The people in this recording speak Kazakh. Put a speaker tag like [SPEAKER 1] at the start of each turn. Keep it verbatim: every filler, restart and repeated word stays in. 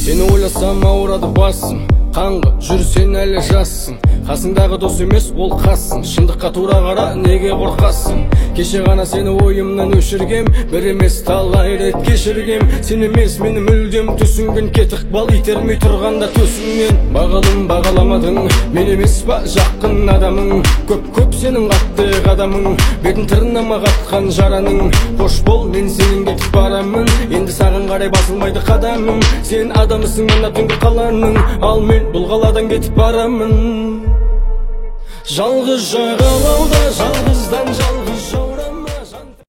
[SPEAKER 1] Seni ойласам ауырады басым, қаңғы жүр сен әлі жассың. Қасыңдағы дос емес ол қассың, шындыққа тура қара неге қорқасың. Кеше ғана сені ойымнан өшіргем, бір емес талай рет кешіргем. Сен емес мені мүлдем түсінген, кетік бал итермей тұрғанда төсіңнен. Бағалым бағаламадың, мен емес па жақын адамың. Көп-көп сенің қатты қадамың, бетін тырнама қатқан жараның. Қош бол, мен сенен кетіп барамын, енді саған қарай басылмайды қадамым. Сен адамысың мына түнгі қаланың, ал мен бұл қаладан кетіп барамын. Жалғыз жағалауда жалғыздан жалғыз жау